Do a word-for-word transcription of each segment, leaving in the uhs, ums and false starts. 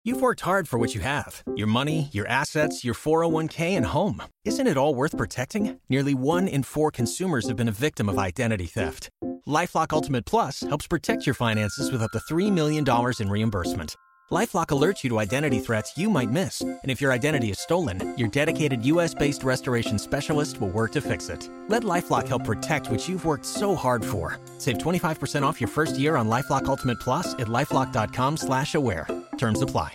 You've worked hard for what you have. Your money, your assets, your four oh one k, and home. Isn't it all worth protecting? Nearly one in four consumers have been a victim of identity theft. LifeLock Ultimate Plus helps protect your finances with up to three million dollars in reimbursement. LifeLock alerts you to identity threats you might miss. And if your identity is stolen, your dedicated U S-based restoration specialist will work to fix it. Let LifeLock help protect what you've worked so hard for. Save twenty-five percent off your first year on LifeLock Ultimate Plus at LifeLock.com slash aware. Terms apply.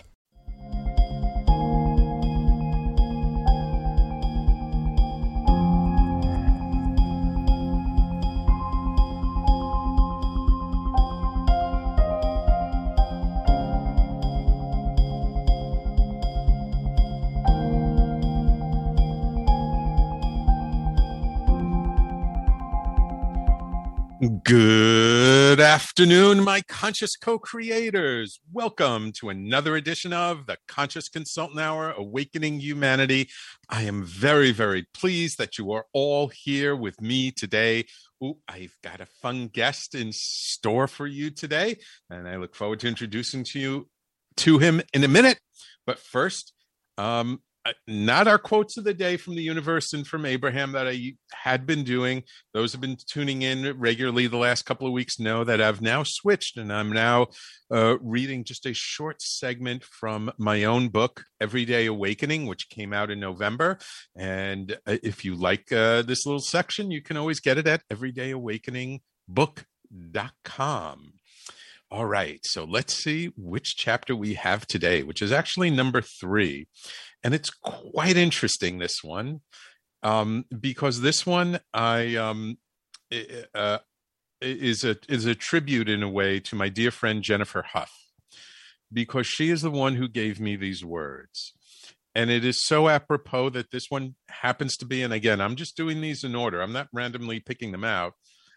Good afternoon, my conscious co-creators. Welcome to another edition of the Conscious Consultant Hour, Awakening Humanity. I am very, very pleased that you are all here with me today. Ooh, I've got a fun guest in store for you today, and I look forward to introducing to you to him in a minute. But first, um, not our quotes of the day from the universe and from Abraham that I had been doing. Those have been tuning in regularly the last couple of weeks know that I've now switched, and I'm now uh, reading just a short segment from my own book, Everyday Awakening, which came out in November. And if you like uh, this little section, you can always get it at everyday awakening book dot com. All right, so let's see which chapter we have today, which is actually number three. And it's quite interesting, this one, um, because this one I um, uh, is a is a tribute in a way to my dear friend Jennifer Huff, because she is the one who gave me these words. And it is so apropos that this one happens to be, and again, I'm just doing these in order. I'm not randomly picking them out.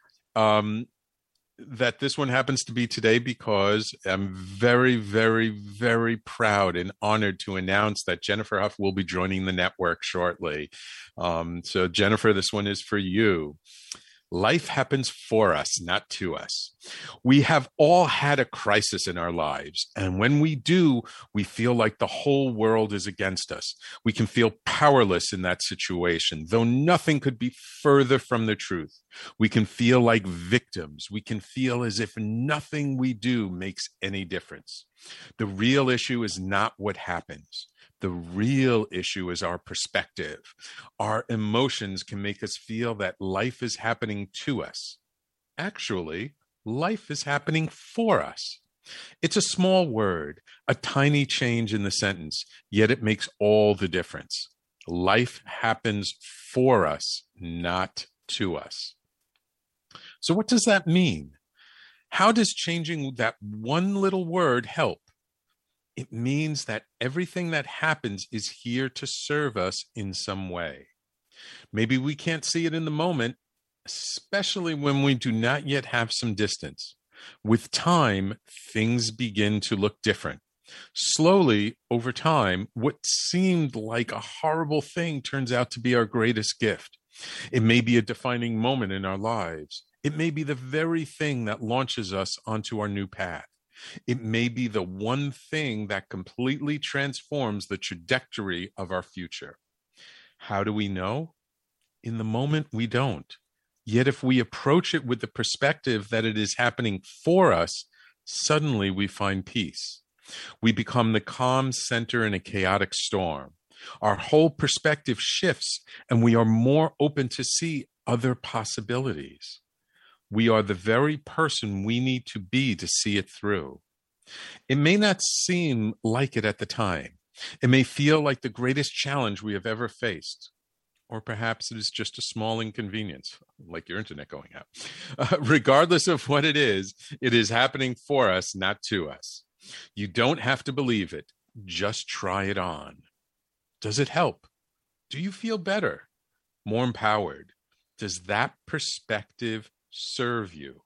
Um, that this one happens to be today because I'm very, very, very proud and honored to announce that Jennifer Huff will be joining the network shortly. Um, so Jennifer, this one is for you. Life happens for us, not to us. We have all had a crisis in our lives, and when we do, we feel like the whole world is against us. We can feel powerless in that situation, though nothing could be further from the truth. We can feel like victims. We can feel as if nothing we do makes any difference. The real issue is not what happens. The real issue is our perspective. Our emotions can make us feel that life is happening to us. Actually, life is happening for us. It's a small word, a tiny change in the sentence, yet it makes all the difference. Life happens for us, not to us. So what does that mean? How does changing that one little word help? It means that everything that happens is here to serve us in some way. Maybe we can't see it in the moment, especially when we do not yet have some distance. With time, things begin to look different. Slowly, over time, what seemed like a horrible thing turns out to be our greatest gift. It may be a defining moment in our lives. It may be the very thing that launches us onto our new path. It may be the one thing that completely transforms the trajectory of our future. How do we know? In the moment, we don't. Yet if we approach it with the perspective that it is happening for us, suddenly we find peace. We become the calm center in a chaotic storm. Our whole perspective shifts, and we are more open to see other possibilities. We are the very person we need to be to see it through. It may not seem like it at the time. It may feel like the greatest challenge we have ever faced. Or perhaps it is just a small inconvenience, like your internet going out. Uh, regardless of what it is, it is happening for us, not to us. You don't have to believe it. Just try it on. Does it help? Do you feel better? More empowered? Does that perspective serve you?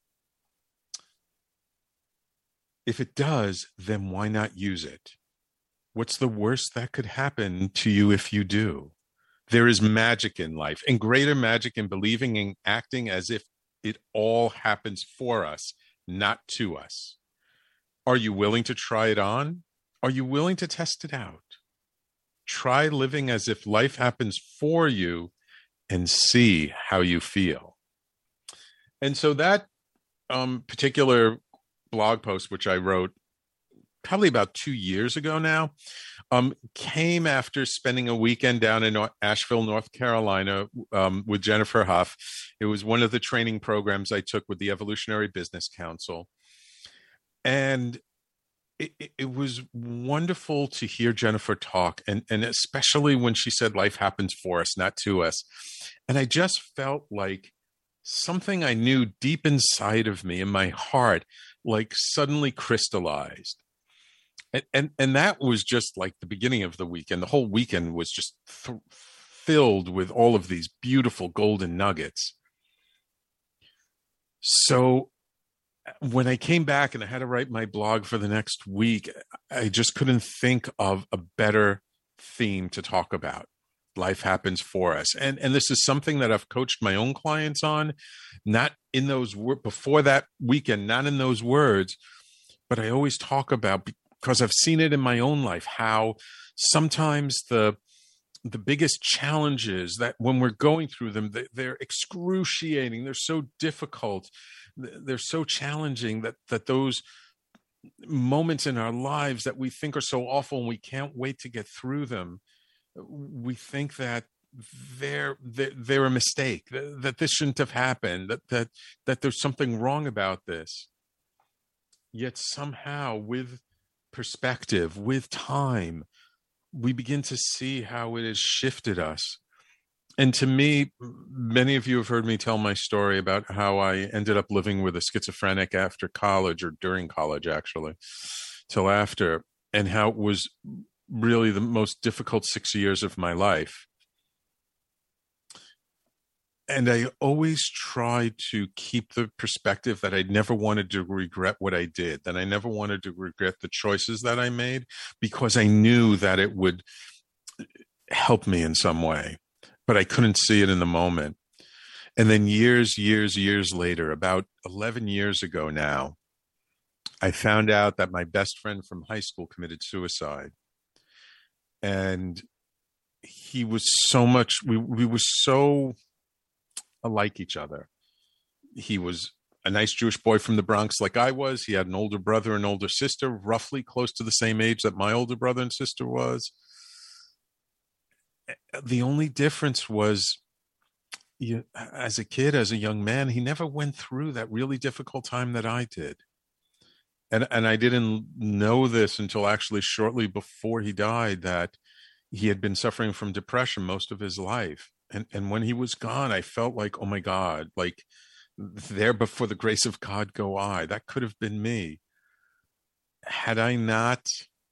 If it does, then why not use it? What's the worst that could happen to you if you do? There is magic in life, and greater magic in believing and acting as if it all happens for us, not to us. Are you willing to try it on? Are you willing to test it out? Try living as if life happens for you and see how you feel. And so that um, particular blog post, which I wrote probably about two years ago now, um, came after spending a weekend down in Asheville, North Carolina, um, with Jennifer Hough. It was one of the training programs I took with the Evolutionary Business Council. And it, it was wonderful to hear Jennifer talk, and, and especially when she said life happens for us, not to us. And I just felt like something I knew deep inside of me, in my heart, like suddenly crystallized. And, and, and that was just like the beginning of the weekend. The whole weekend was just th- filled with all of these beautiful golden nuggets. So when I came back and I had to write my blog for the next week, I just couldn't think of a better theme to talk about. Life happens for us. And, and this is something that I've coached my own clients on, not in those words, before that weekend, not in those words, but I always talk about, because I've seen it in my own life, how sometimes the the biggest challenges that when we're going through them, they, they're excruciating. They're so difficult. They're so challenging that that those moments in our lives that we think are so awful and we can't wait to get through them, we think that they're they're, they're a mistake, that, that this shouldn't have happened, that that that there's something wrong about this. Yet somehow, with perspective, with time, we begin to see how it has shifted us. And to me, many of you have heard me tell my story about how I ended up living with a schizophrenic after college, or during college, actually, till after, and how it was really the most difficult six years of my life. And I always tried to keep the perspective that I never wanted to regret what I did, that I never wanted to regret the choices that I made, because I knew that it would help me in some way, but I couldn't see it in the moment. And then years, years, years later, about eleven years ago now, I found out that my best friend from high school committed suicide. And he was so much, we, we were so like each other. He was a nice Jewish boy from the Bronx like I was. He had an older brother and older sister, roughly close to the same age that my older brother and sister was. The only difference was, you, as a kid, as a young man, he never went through that really difficult time that I did. And, and I didn't know this until actually shortly before he died, that he had been suffering from depression most of his life. And and when he was gone, I felt like, oh my God, like there before the grace of God go I. That could have been me. Had I not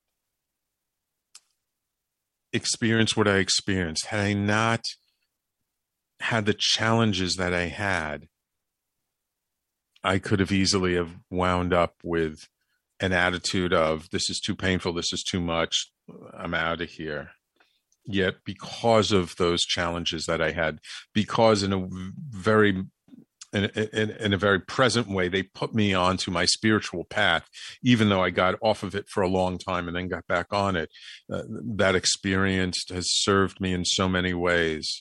experienced what I experienced, had I not had the challenges that I had, I could have easily have wound up with an attitude of, this is too painful, this is too much, I'm out of here. Yet because of those challenges that I had, because in a very in, in, in a very present way, they put me onto my spiritual path, even though I got off of it for a long time and then got back on it. Uh, that experience has served me in so many ways.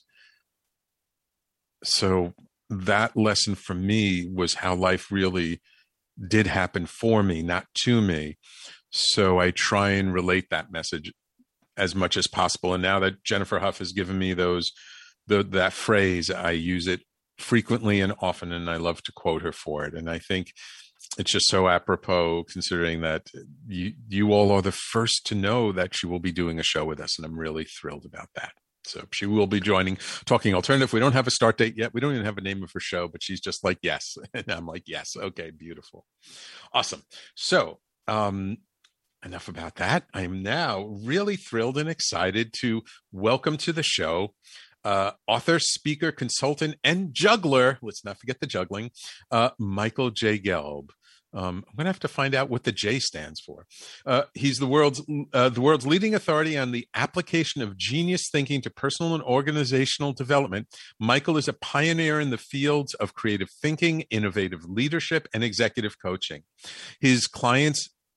So that lesson for me was how life really did happen for me, not to me. So I try and relate that message as much as possible. And now that Jennifer Hough has given me those, the, that phrase, I use it frequently and often, and I love to quote her for it. And I think it's just so apropos, considering that you, you all are the first to know that she will be doing a show with us. And I'm really thrilled about that. So she will be joining Talking Alternative. We don't have a start date yet. We don't even have a name of her show, but she's just like, yes. And I'm like, yes. Okay, beautiful. Awesome. So, um, enough about that. I'm now really thrilled and excited to welcome to the show uh, author, speaker, consultant, and juggler. Let's not forget the juggling. Uh, Michael J. Gelb. Um, I'm going to have to find out what the J stands for. Uh, he's the world's uh, the world's leading authority on the application of genius thinking to personal and organizational development. Michael is a pioneer in the fields of creative thinking, innovative leadership, and executive coaching. His clients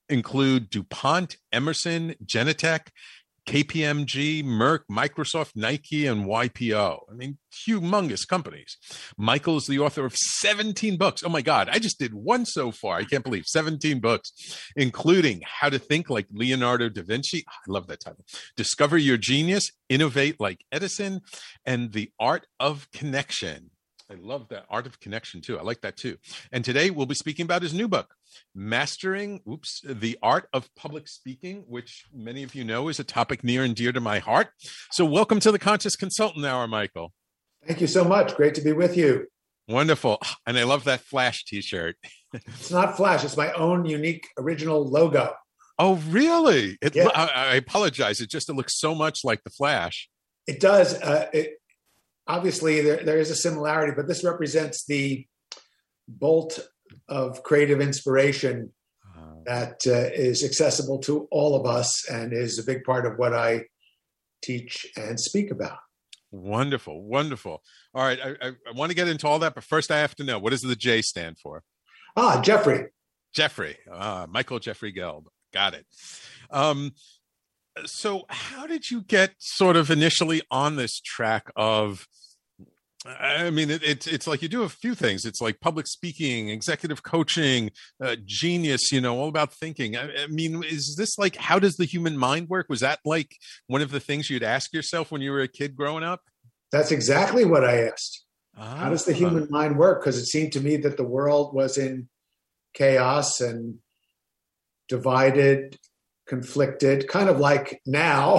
include DuPont, Emerson, Genentech, K P M G, Merck, Microsoft, Nike, and Y P O. I mean, humongous companies. Michael is the author of seventeen books. Oh my God, I just did one so far. I can't believe seventeen books, including How to Think Like Leonardo da Vinci. I love that title. Discover Your Genius, Innovate Like Edison, and The Art of Connection. I love that Art of Connection too. I like that too. And today we'll be speaking about his new book, Mastering, oops, the Art of Public Speaking, which many of you know is a topic near and dear to my heart. So welcome to the Conscious Consultant Hour, Michael. Thank you so much. Great to be with you. Wonderful. And I love that Flash t-shirt. It's not Flash. It's my own unique original logo. Oh, really? It, yeah. I, I apologize. It just it looks so much like the Flash. It does. Uh, it, obviously, there, there is a similarity, but this represents the bolt of creative inspiration that uh, is accessible to all of us and is a big part of what I teach and speak about. Wonderful, wonderful. All right, I, I, I want to get into all that, but first I have to know, what does the J stand for? Ah, Jeffrey. Jeffrey, uh, Michael Jeffrey Gelb. Got it. Um, so how did you get sort of initially on this track of, I mean, it, it's it's like you do a few things. It's like public speaking, executive coaching, uh, genius, you know, all about thinking. I, I mean, is this like, how does the human mind work? Was that like one of the things you'd ask yourself when you were a kid growing up? That's exactly what I asked. Ah. How does the human mind work? Because it seemed to me that the world was in chaos and divided, conflicted, kind of like now.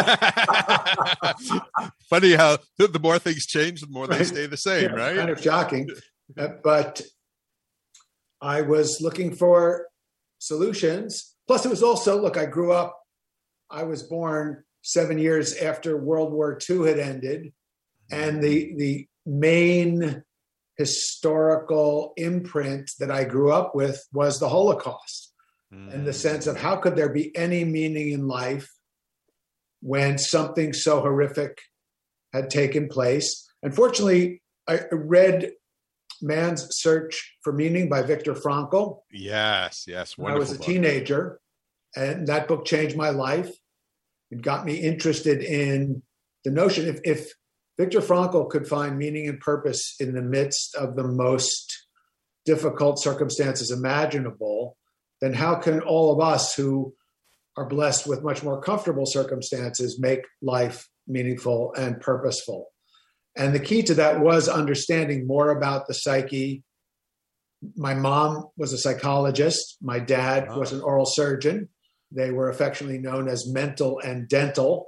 Funny how the, the more things change, the more right. they stay the same, yeah, right? Kind of shocking. uh, but I was looking for solutions. Plus, it was also, look, I grew up, I was born seven years after World War Two had ended. And the the main historical imprint that I grew up with was the Holocaust. Mm. And the sense of how could there be any meaning in life when something so horrific had taken place. Unfortunately, I read Man's Search for Meaning by Viktor Frankl. Yes, yes. When I was a book. teenager, and that book changed my life. It got me interested in the notion if, if Viktor Frankl could find meaning and purpose in the midst of the most difficult circumstances imaginable, then how can all of us who are blessed with much more comfortable circumstances make life meaningful and purposeful? And the key to that was understanding more about the psyche. My mom was a psychologist. My dad oh. was an oral surgeon. They were affectionately known as mental and dental.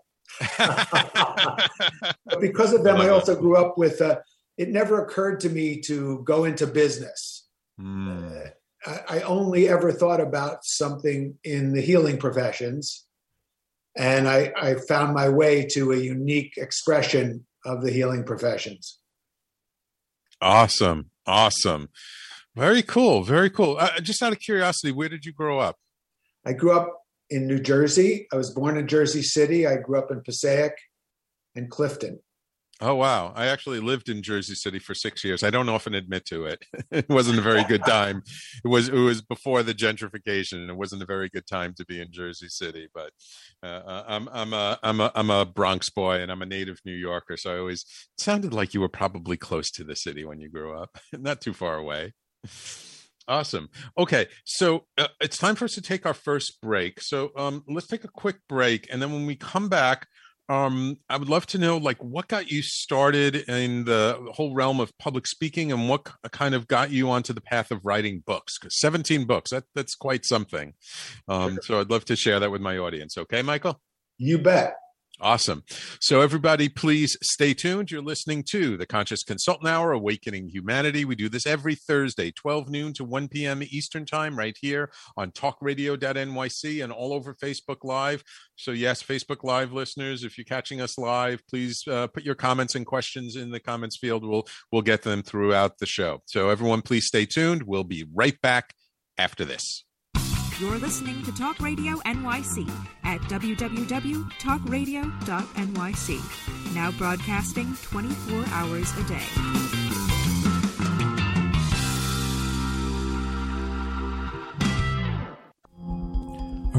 But because of them, I, I also grew up with, uh, it never occurred to me to go into business. Mm. Uh, I, I only ever thought about something in the healing professions. And I, I found my way to a unique expression of the healing professions. Awesome. Awesome. Very cool. Very cool. Uh, just out of curiosity, where did you grow up? I grew up in New Jersey. I was born in Jersey City. I grew up in Passaic and Clifton. Oh, wow. I actually lived in Jersey City for six years. I don't often admit to it. It wasn't a very good time. It was it was before the gentrification, and it wasn't a very good time to be in Jersey City. But uh, I'm I'm a I'm a I'm a Bronx boy, and I'm a native New Yorker. So I always it sounded like you were probably close to the city when you grew up, not too far away. Awesome. Okay, so uh, it's time for us to take our first break. So um, let's take a quick break, and then when we come back, um, I would love to know, like, what got you started in the whole realm of public speaking, and what kind of got you onto the path of writing books? Because seventeen books, that that's quite something. Um, so I'd love to share that with my audience. Okay, Michael? You bet. Awesome. So everybody, please stay tuned. You're listening to the Conscious Consultant Hour, Awakening Humanity. We do this every Thursday, twelve noon to one p.m. Eastern Time, right here on talk radio dot N Y C and all over Facebook Live. So yes, Facebook Live listeners, if you're catching us live, please uh, put your comments and questions in the comments field. We'll, we'll get them throughout the show. So everyone, please stay tuned. We'll be right back after this. You're listening to Talk Radio N Y C at w w w dot talk radio dot N Y C. Now broadcasting twenty-four hours a day.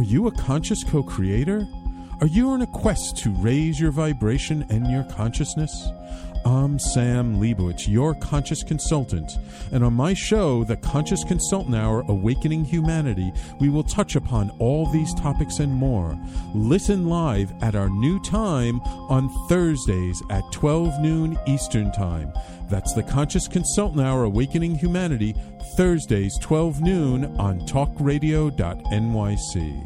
you a conscious co-creator? Are you on a quest to raise your vibration and your consciousness? I'm Sam Leibowitz, your conscious consultant, and on my show, The Conscious Consultant Hour, Awakening Humanity, we will touch upon all these topics and more. Listen live at our new time on Thursdays at twelve noon Eastern Time. That's The Conscious Consultant Hour, Awakening Humanity, Thursdays, twelve noon on talk radio dot N Y C.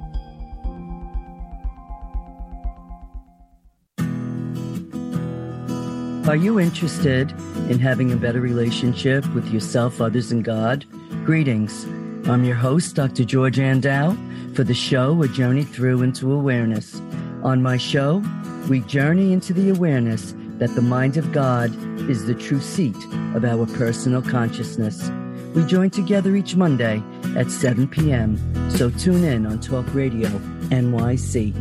Are you interested in having a better relationship with yourself, others, and God? Greetings. I'm your host, Doctor George Andow, for the show A Journey Through into Awareness. On my show, we journey into the awareness that the mind of God is the true seat of our personal consciousness. We join together each Monday at seven p.m., so tune in on Talk Radio N Y C.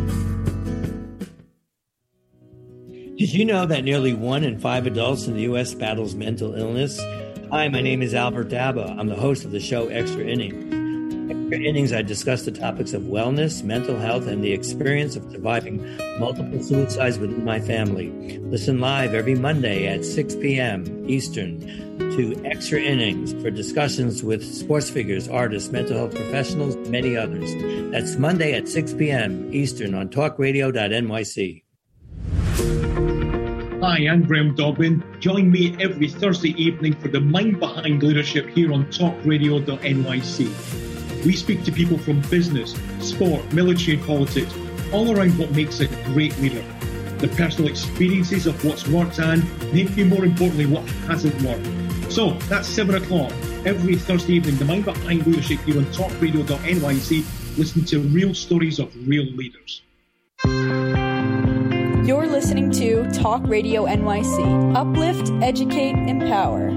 Did you know that nearly one in five adults in the U S battles mental illness? Hi, my name is Albert Daba. I'm the host of the show Extra Innings. Extra Innings, I discuss the topics of wellness, mental health, and the experience of surviving multiple suicides within my family. Listen live every Monday at six p.m. Eastern to Extra Innings for discussions with sports figures, artists, mental health professionals, and many others. That's Monday at six p.m. Eastern on talk radio dot N Y C. Hi, I'm Graham Dobbin. Join me every Thursday evening for the Mind Behind Leadership here on talk radio dot N Y C. We speak to people from business, sport, military and politics, all around what makes a great leader. The personal experiences of what's worked and, maybe more importantly, what hasn't worked. So, that's seven o'clock every Thursday evening, the Mind Behind Leadership here on talk radio dot N Y C. Listen to real stories of real leaders. You're listening to Talk Radio N Y C. Uplift, educate, empower.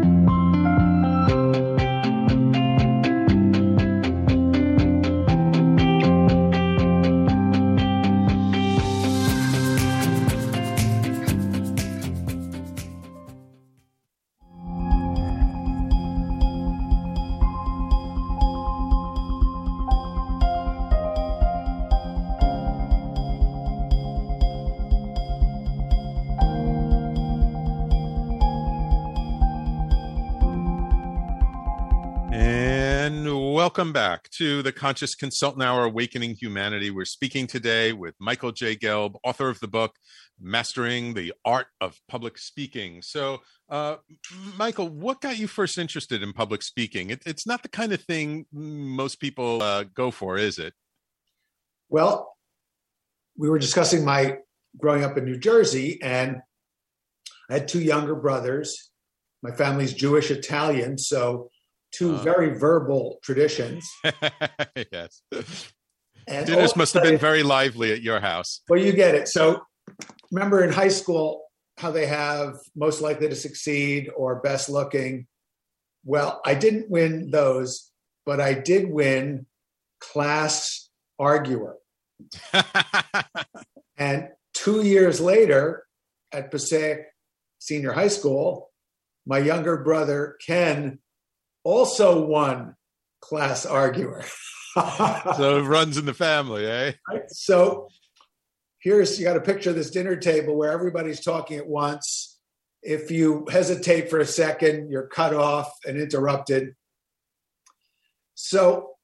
Welcome back to the Conscious Consultant Hour, Awakening Humanity. We're speaking today with Michael J. Gelb, author of the book, Mastering the Art of Public Speaking. So, uh, Michael, what got you first interested in public speaking? It, it's not the kind of thing most people uh, go for, is it? Well, we were discussing my growing up in New Jersey, and I had two younger brothers. My family's Jewish Italian, so two uh, very verbal traditions. Yes. And dinners must have been very lively at your house. Well, you get it. So remember in high school how they have most likely to succeed or best looking? Well, I didn't win those, but I did win class arguer. And two years later at Passaic Senior High School, my younger brother, Ken, also won class arguer. So it runs in the family, eh? Right? So here's, you got a picture of this dinner table where everybody's talking at once. If you hesitate for a second, you're cut off and interrupted. So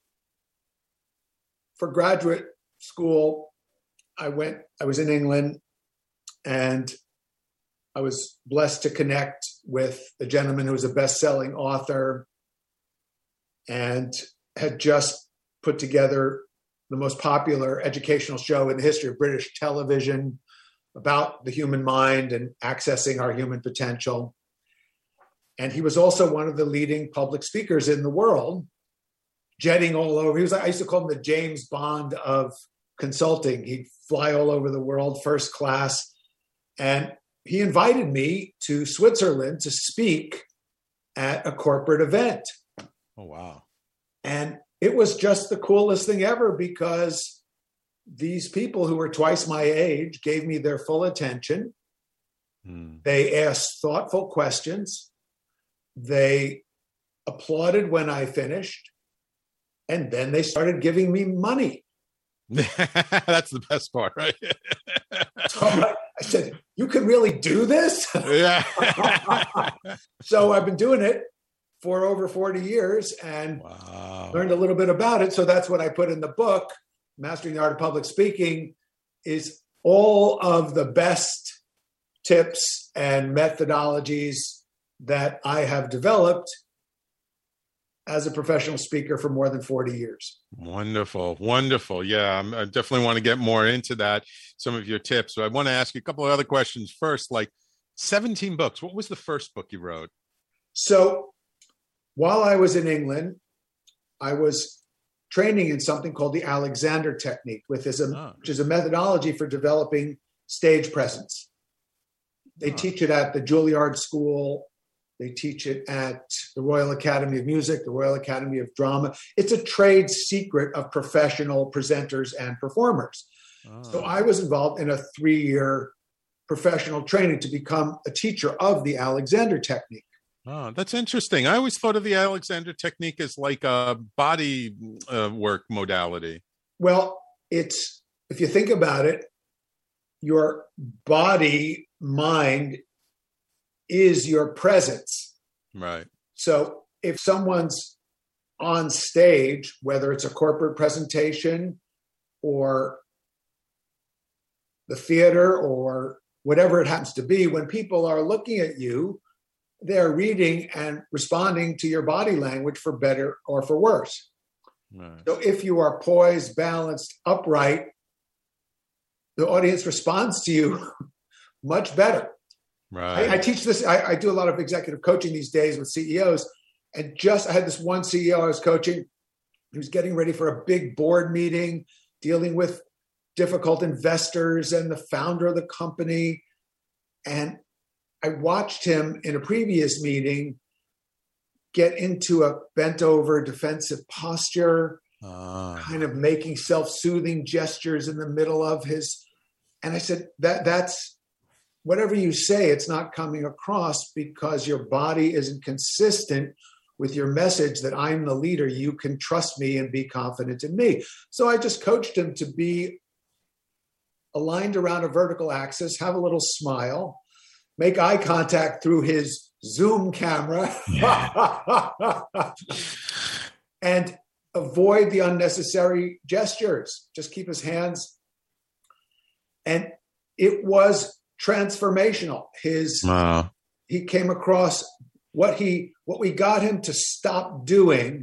for graduate school, I went, I was in England, and I was blessed to connect with a gentleman who was a best-selling author and had just put together the most popular educational show in the history of British television about the human mind and accessing our human potential. And he was also one of the leading public speakers in the world, jetting all over. He was, I used to call him the James Bond of consulting. He'd fly all over the world, first class. And he invited me to Switzerland to speak at a corporate event. Oh, wow. And it was just the coolest thing ever, because these people who were twice my age gave me their full attention. Hmm. They asked thoughtful questions. They applauded when I finished. And then they started giving me money. That's the best part, right? So I, I said, you can really do this? Yeah. So I've been doing it for over forty years and wow. learned a little bit about it. So that's what I put in the book, Mastering the Art of Public Speaking, is all of the best tips and methodologies that I have developed as a professional speaker for more than forty years. Wonderful. Wonderful. Yeah, I'm, I definitely want to get more into that, some of your tips. So I want to ask you a couple of other questions first, like seventeen books. What was the first book you wrote? So while I was in England, I was training in something called the Alexander Technique, which is a, oh. which is a methodology for developing stage presence. They oh. teach it at the Juilliard School. They teach it at the Royal Academy of Music, the Royal Academy of Drama. It's a trade secret of professional presenters and performers. Oh. So I was involved in a three-year professional training to become a teacher of the Alexander Technique. Oh, that's interesting. I always thought of the Alexander Technique as like a body uh, work modality. Well, it's, if you think about it, your body, mind is your presence. Right. So if someone's on stage, whether it's a corporate presentation or the theater or whatever it happens to be, when people are looking at you, they're reading and responding to your body language for better or for worse. Right. So if you are poised, balanced, upright, the audience responds to you much better. Right. I, I teach this. I, I do a lot of executive coaching these days with C E Os. And just, I had this one C E O I was coaching. He was getting ready for a big board meeting, dealing with difficult investors and the founder of the company. And I watched him in a previous meeting get into a bent over defensive posture, uh. kind of making self-soothing gestures in the middle of his. And I said, that that's, whatever you say, it's not coming across because your body isn't consistent with your message that I'm the leader. You can trust me and be confident in me. So I just coached him to be aligned around a vertical axis, have a little smile, make eye contact through his Zoom camera, and avoid the unnecessary gestures. Just keep his hands. And it was transformational. His wow. He came across what he what we got him to stop doing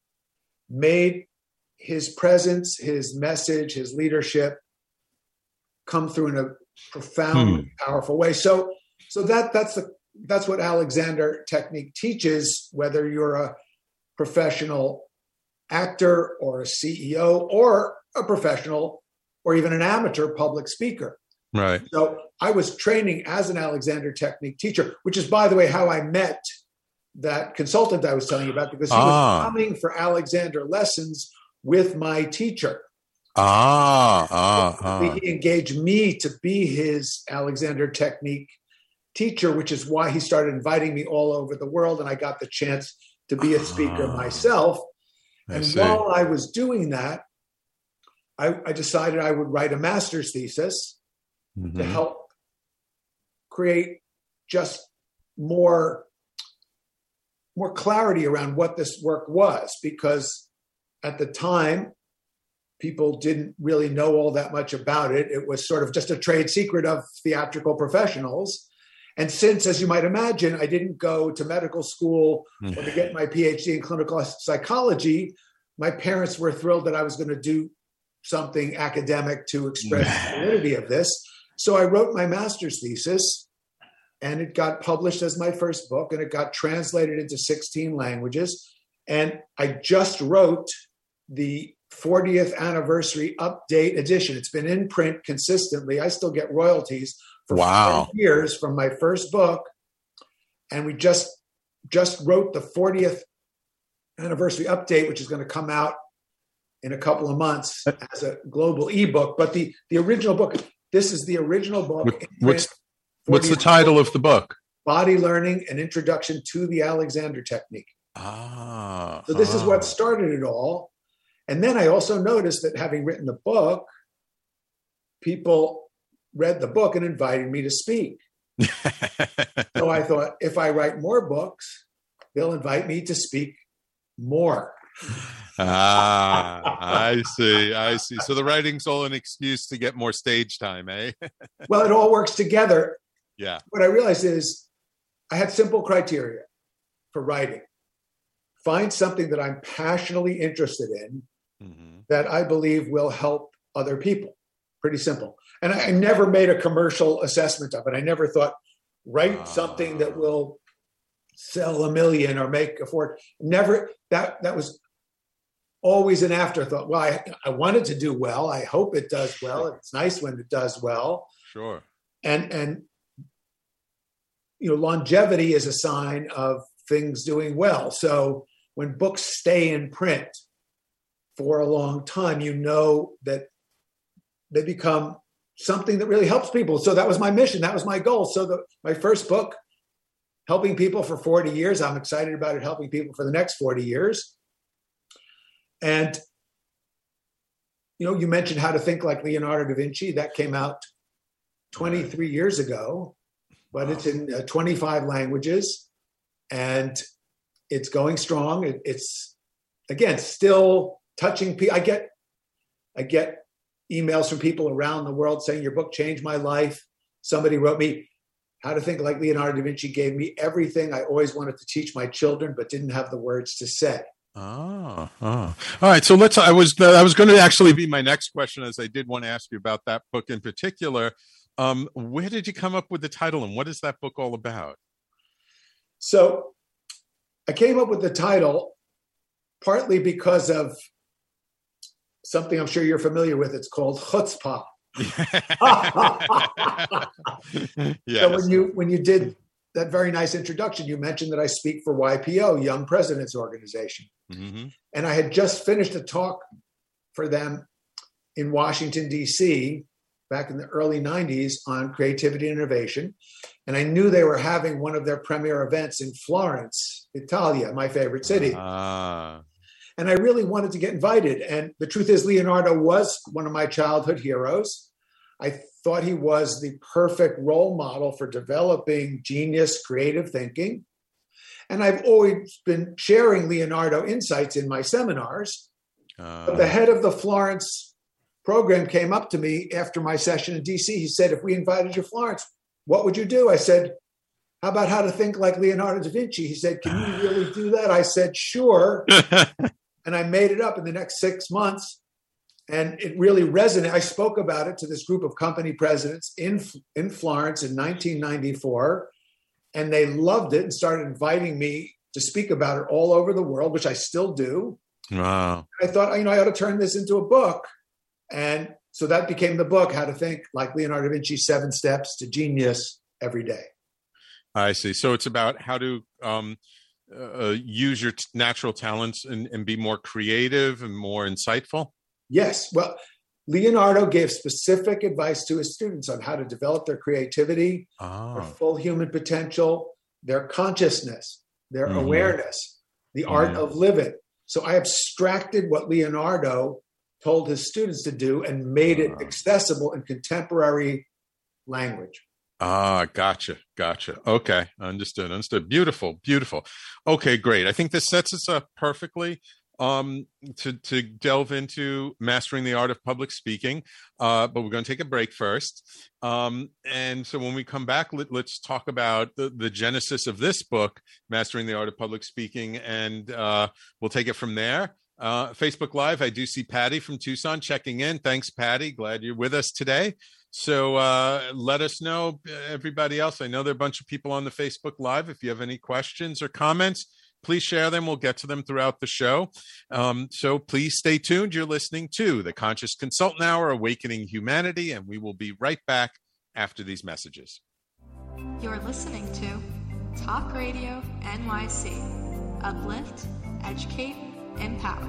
made his presence, his message, his leadership come through in a profound, hmm. powerful way. So so that that's the that's what Alexander Technique teaches, whether you're a professional actor or a C E O or a professional or even an amateur public speaker. Right. So I was training as an Alexander Technique teacher, which is, by the way, how I met that consultant I was telling you about, because he ah. was coming for Alexander lessons with my teacher. Ah, ah, ah. He engaged me to be his Alexander Technique teacher, which is why he started inviting me all over the world, and I got the chance to be a speaker ah. myself. I and see. While I was doing that, I, I decided I would write a master's thesis mm-hmm. to help create just more, more clarity around what this work was, because at the time, people didn't really know all that much about it. It was sort of just a trade secret of theatrical professionals. And since, as you might imagine, I didn't go to medical school or to get my P H D in clinical psychology, my parents were thrilled that I was going to do something academic to express the validity of this. So I wrote my master's thesis, and it got published as my first book, and it got translated into sixteen languages. And I just wrote the fortieth anniversary update edition. It's been in print consistently. I still get royalties for wow. four years from my first book. And we just just wrote the fortieth anniversary update, which is going to come out in a couple of months as a global ebook. But the, the original book, this is the original book. What's, what's the title of the book? Body Learning, An Introduction to the Alexander Technique. Ah. So this ah. is what started it all. And then I also noticed that having written the book, people read the book and invited me to speak. So I thought, if I write more books, they'll invite me to speak more. Ah, I see. I see. So the writing's all an excuse to get more stage time, eh? Well, it all works together. Yeah. What I realized is I had simple criteria for writing. Find something that I'm passionately interested in mm-hmm. that I believe will help other people. Pretty simple. And I, I never made a commercial assessment of it. I never thought, write uh, something that will sell a million or make a fortune. Never. That that was always an afterthought. Well, I, I want it to do well. I hope it does well. It's nice when it does well. Sure. And and you know, longevity is a sign of things doing well. So when books stay in print for a long time, you know that they become something that really helps people. So that was my mission. That was my goal. So the, my first book, helping people for forty years. I'm excited about it, helping people for the next forty years. And, you know, you mentioned How to Think Like Leonardo da Vinci. That came out twenty-three years ago, but it's in uh, twenty-five languages and it's going strong. It, it's, again, still touching people. I get, I get emails from people around the world saying your book changed my life. Somebody wrote me, How to Think Like Leonardo da Vinci gave me everything I always wanted to teach my children, but didn't have the words to say. Oh, oh, all right. So let's. I was. I was going to actually be my next question, as I did want to ask you about that book in particular. Um, where did you come up with the title, and what is that book all about? So, I came up with the title partly because of something I'm sure you're familiar with. It's called chutzpah. Yes. So when you when you did that very nice introduction, you mentioned that I speak for Y P O, Young Presidents Organization. Mm-hmm. And I had just finished a talk for them in Washington, D C back in the early nineties on creativity and innovation. And I knew they were having one of their premier events in Florence, Italia, my favorite city. Ah. And I really wanted to get invited. And the truth is, Leonardo was one of my childhood heroes. I thought he was the perfect role model for developing genius, creative thinking. And I've always been sharing Leonardo insights in my seminars. Uh, but the head of the Florence program came up to me after my session in D C. He said, if we invited you to Florence, what would you do? I said, how about How to Think Like Leonardo da Vinci? He said, can you really do that? I said, sure. And I made it up in the next six months. And it really resonated. I spoke about it to this group of company presidents in, in Florence in nineteen ninety-four. And they loved it and started inviting me to speak about it all over the world, which I still do. Wow. I thought, you know, I ought to turn this into a book. And so that became the book, How to Think Like Leonardo da Vinci, Seven Steps to Genius Every Day. I see. So it's about how to um, uh, use your t- natural talents and, and be more creative and more insightful? Yes. Well, Leonardo gave specific advice to his students on how to develop their creativity, oh. their full human potential, their consciousness, their mm-hmm. awareness, the mm-hmm. art of living. So I abstracted what Leonardo told his students to do and made it accessible in contemporary language. Ah, gotcha. Gotcha. Okay. Understood. Understood. Beautiful. Beautiful. Okay, great. I think this sets us up perfectly um, to, to delve into mastering the art of public speaking. Uh, but we're going to take a break first. Um, and so when we come back, let, let's talk about the, the genesis of this book, Mastering the Art of Public Speaking. And uh, we'll take it from there. Uh, Facebook Live, I do see Patty from Tucson checking in. Thanks, Patty. Glad you're with us today. So uh, let us know, everybody else. I know there are a bunch of people on the Facebook Live. If you have any questions or comments, please share them. We'll get to them throughout the show. Um, so please stay tuned. You're listening to the Conscious Consultant Hour, Awakening Humanity, and we will be right back after these messages. You're listening to Talk Radio N Y C. Uplift, educate, empower.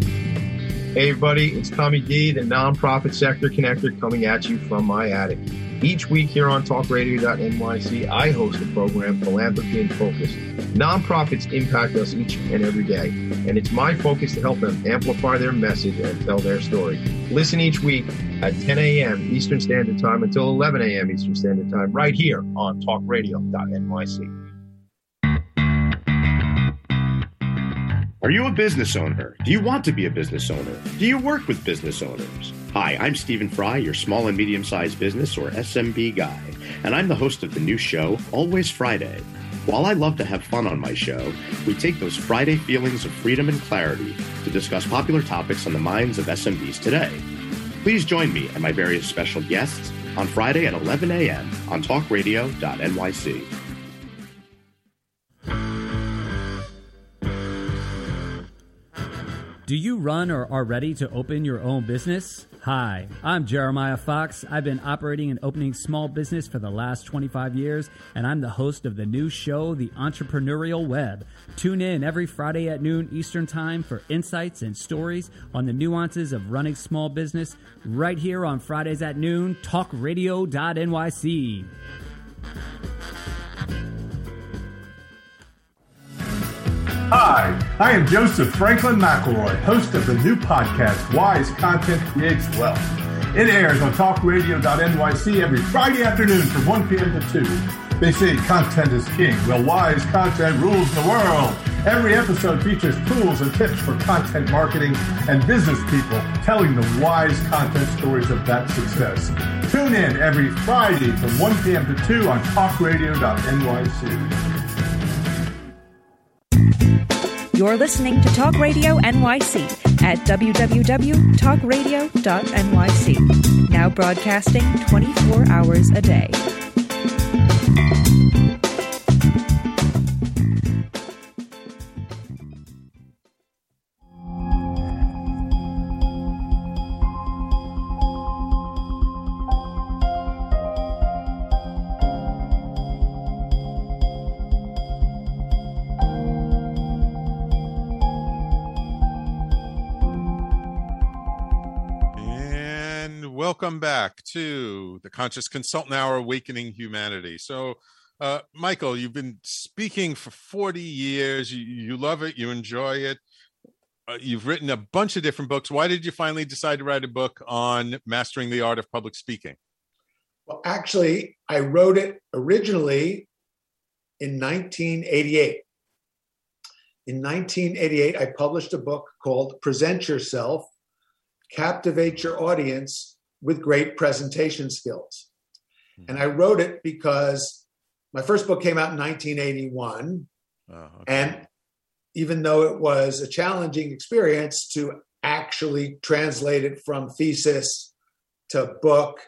Hey everybody, it's Tommy D, the Nonprofit Sector Connector, coming at you from my attic. Each week here on talk radio dot N Y C, I host the program Philanthropy in Focus. Nonprofits impact us each and every day, and it's my focus to help them amplify their message and tell their story. Listen each week at ten a.m. Eastern Standard Time until eleven a.m. Eastern Standard Time right here on talk radio dot N Y C. Are you a business owner? Do you want to be a business owner? Do you work with business owners? Hi, I'm Stephen Fry, your small and medium-sized business, or S M B guy, and I'm the host of the new show, Always Friday. While I love to have fun on my show, we take those Friday feelings of freedom and clarity to discuss popular topics on the minds of S M Bs today. Please join me and my various special guests on Friday at eleven a.m. on talk radio dot N Y C. Do you run or are ready to open your own business? Hi, I'm Jeremiah Fox. I've been operating and opening small business for the last twenty-five years, and I'm the host of the new show, The Entrepreneurial Web. Tune in every Friday at noon Eastern Time for insights and stories on the nuances of running small business right here on Fridays at noon, talk radio dot N Y C. Hi, I am Joseph Franklin McElroy, host of the new podcast, Wise Content Creates Wealth. It airs on talk radio dot N Y C every Friday afternoon from one p.m. to two. They say content is king. Well, wise content rules the world. Every episode features tools and tips for content marketing and business people telling the wise content stories of that success. Tune in every Friday from one p.m. to two on talk radio dot N Y C. You're listening to Talk Radio N Y C at w w w dot talk radio dot N Y C. Now broadcasting twenty-four hours a day. Welcome back to the Conscious Consultant Hour, Awakening Humanity. So, uh, Michael, you've been speaking for forty years. You, you love it. You enjoy it. Uh, you've written a bunch of different books. Why did you finally decide to write a book on mastering the art of public speaking? Well, actually, I wrote it originally in nineteen eighty-eight. In nineteen eighty-eight, I published a book called Present Yourself, Captivate Your Audience with Great Presentation Skills. And I wrote it because my first book came out in nineteen eighty-one. Oh, okay. And even though it was a challenging experience to actually translate it from thesis to book,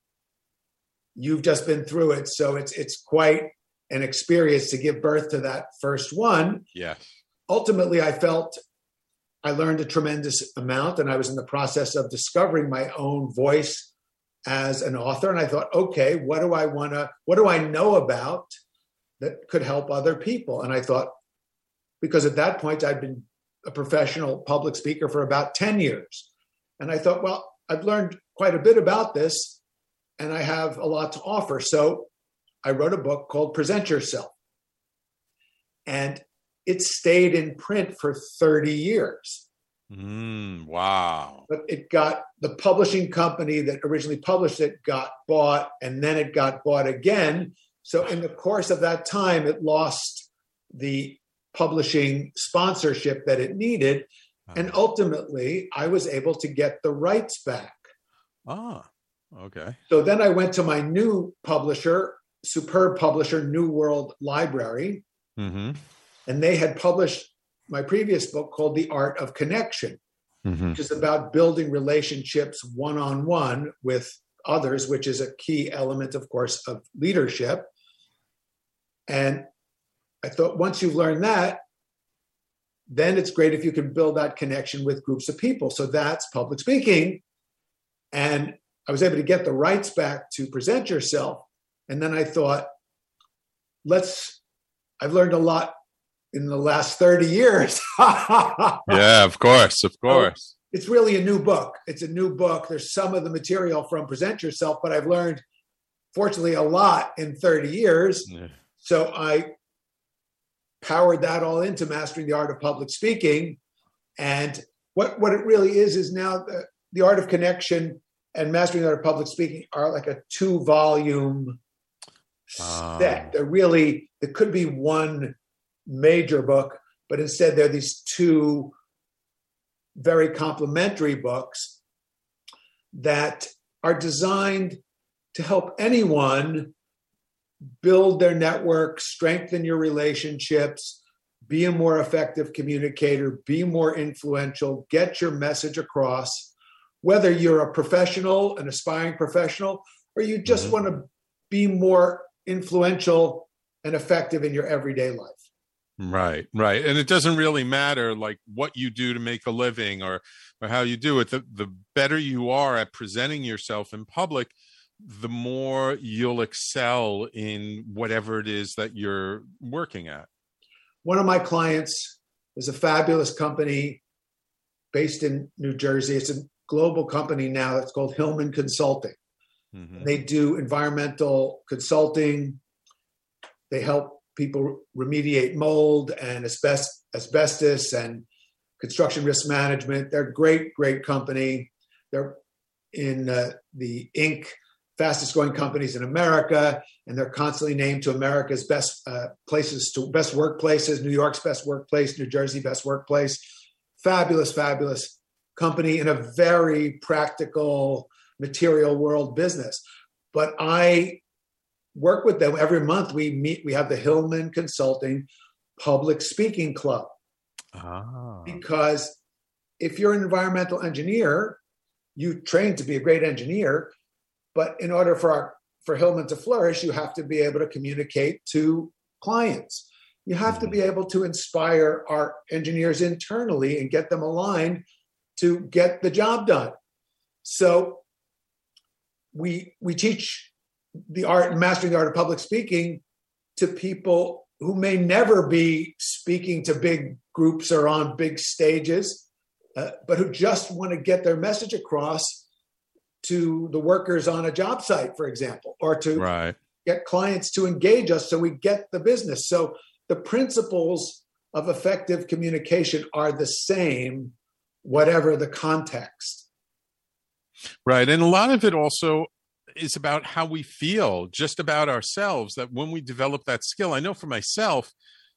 you've just been through it. So it's it's quite an experience to give birth to that first one. Yes. Ultimately, I felt I learned a tremendous amount, and I was in the process of discovering my own voice as an author. And I thought, okay, what do I want to, what do I know about that could help other people? And I thought, because at that point, I'd been a professional public speaker for about ten years. And I thought, well, I've learned quite a bit about this, and I have a lot to offer. So I wrote a book called Present Yourself. And it stayed in print for thirty years. Mm, wow. But it got, the publishing company that originally published it got bought, and then it got bought again. So in the course of that time, it lost the publishing sponsorship that it needed. Oh. And ultimately, I was able to get the rights back. Ah, okay. So then I went to my new publisher, superb publisher, New World Library. Mm-hmm. And they had published my previous book called The Art of Connection, mm-hmm. which is about building relationships one-on-one with others, which is a key element, of course, of leadership. And I thought once you've learned that, then it's great if you can build that connection with groups of people. So that's public speaking. And I was able to get the rights back to Present Yourself. And then I thought, let's, I've learned a lot in the last thirty years. Yeah, of course, of course. So it's really a new book. It's a new book. There's some of the material from Present Yourself, but I've learned fortunately a lot in thirty years. Yeah. So I powered that all into Mastering the Art of Public Speaking. And what, what it really is, is now the, the Art of Connection and Mastering the Art of Public Speaking are like a two volume um. set. They're really, it could be one major book, but instead they're these two very complementary books that are designed to help anyone build their network, strengthen your relationships, be a more effective communicator, be more influential, get your message across, whether you're a professional, an aspiring professional, or you just mm-hmm. want to be more influential and effective in your everyday life. Right, right. And it doesn't really matter like what you do to make a living or, or how you do it. The, the better you are at presenting yourself in public, the more you'll excel in whatever it is that you're working at. One of my clients is a fabulous company based in New Jersey. It's a global company now. It's called Hillman Consulting. Mm-hmm. They do environmental consulting. They help people remediate mold and asbestos and construction risk management. They're a great, great company. They're in uh, the Inc fastest growing companies in America, and they're constantly named to America's best uh, places, to best workplaces, New York's best workplace, New Jersey best workplace. Fabulous, fabulous company in a very practical material world business. But I work with them every month. We meet, we have the Hillman Consulting Public Speaking Club. Ah. Because if you're an environmental engineer, you train to be a great engineer. But in order for our, for Hillman to flourish, you have to be able to communicate to clients. You have to be able to inspire our engineers internally and get them aligned to get the job done. So we we teach the art and mastering the art of public speaking to people who may never be speaking to big groups or on big stages, uh, but who just want to get their message across to the workers on a job site, for example, or to right. get clients to engage us so we get the business. So the principles of effective communication are the same, whatever the context. Right. And a lot of it also is about how we feel just about ourselves, that when we develop that skill, I know for myself,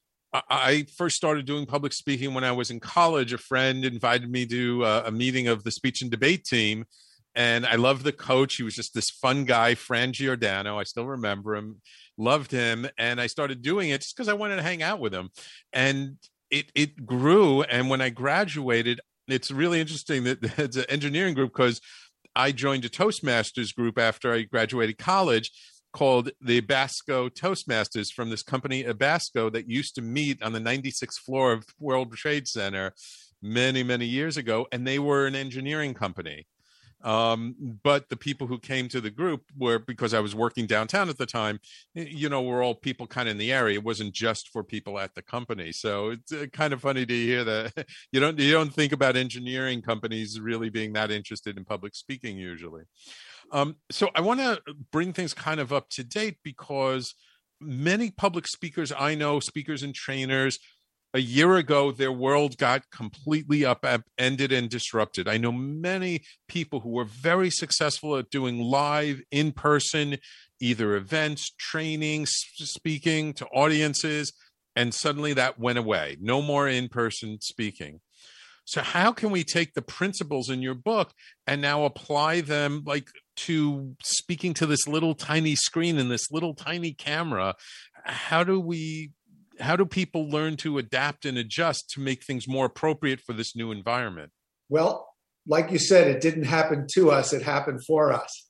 I first started doing public speaking when I was in college. A friend invited me to a meeting of the speech and debate team. And I loved the coach. He was just this fun guy, Fran Giordano. I still remember him, loved him. And I started doing it just because I wanted to hang out with him. And it it grew. And when I graduated, it's really interesting that it's an engineering group because I joined a Toastmasters group after I graduated college called the Abasco Toastmasters from this company, Abasco, that used to meet on the ninety-sixth floor of World Trade Center many, many years ago. And they were an engineering company. Um, but the people who came to the group were, because I was working downtown at the time, you know, we're all people kind of in the area. It wasn't just for people at the company. So it's uh, kind of funny to hear that you don't, you don't think about engineering companies really being that interested in public speaking usually. Um, so I want to bring things kind of up to date because many public speakers I know, speakers and trainers, a year ago, their world got completely upended and disrupted. I know many people who were very successful at doing live, in-person, either events, training, speaking to audiences, and suddenly that went away. No more in-person speaking. So how can we take the principles in your book and now apply them like to speaking to this little tiny screen and this little tiny camera? How do we... How do people learn to adapt and adjust to make things more appropriate for this new environment? Well, like you said, it didn't happen to us. It happened for us.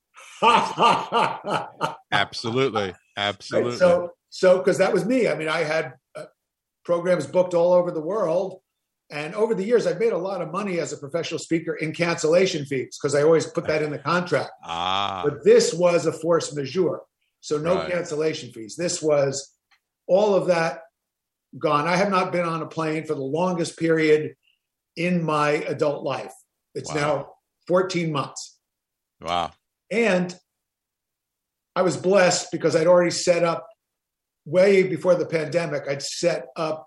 Absolutely. Absolutely. Right. So, so because that was me. I mean, I had uh, programs booked all over the world. And over the years, I've made a lot of money as a professional speaker in cancellation fees because I always put that in the contract. Ah. But this was a force majeure. So no right. cancellation fees. This was all of that gone. I have not been on a plane for the longest period in my adult life. It's wow. now fourteen months. Wow. And I was blessed because I'd already set up way before the pandemic. I'd set up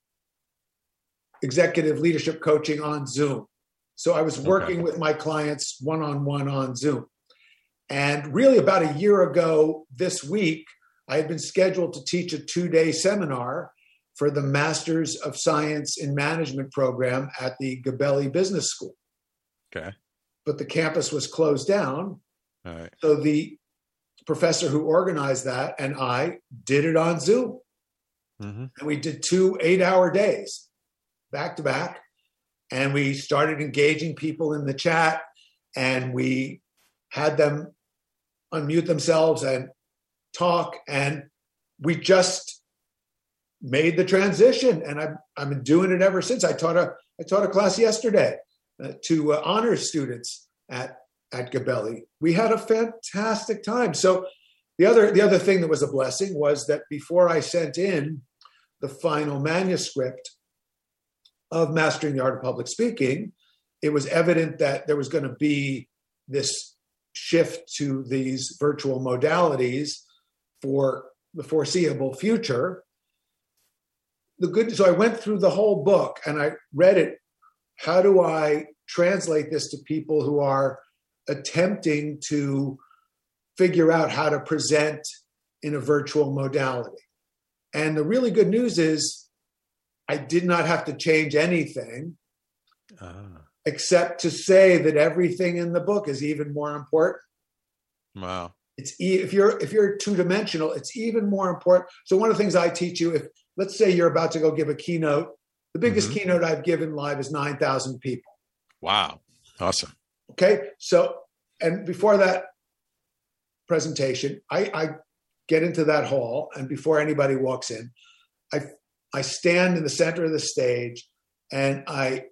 executive leadership coaching on Zoom. So I was working okay. with my clients one-on-one on Zoom. And really about a year ago this week, I had been scheduled to teach a two-day seminar for the Masters of Science in Management program at the Gabelli Business School. Okay. But the campus was closed down. All right. So the professor who organized that and I did it on Zoom. Mm-hmm. And we did two eight-hour days back to back. And we started engaging people in the chat, and we had them unmute themselves and talk. And we just made the transition. And I've, I've been doing it ever since. I taught a, I taught a class yesterday uh, to uh, honors students at, at Gabelli. We had a fantastic time. So the other, the other thing that was a blessing was that before I sent in the final manuscript of Mastering the Art of Public Speaking, it was evident that there was going to be this shift to these virtual modalities for the foreseeable future. The good, so I went through the whole book and I read it. How do I translate this to people who are attempting to figure out how to present in a virtual modality? And the really good news is I did not have to change anything ah. except to say that everything in the book is even more important. Wow. It's if you're if you're two-dimensional, it's even more important. So one of the things I teach you, if let's say you're about to go give a keynote, the biggest mm-hmm. keynote I've given live is nine thousand people. Wow. Awesome. Okay. So, and before that presentation, I, I get into that hall, and before anybody walks in, I I stand in the center of the stage and I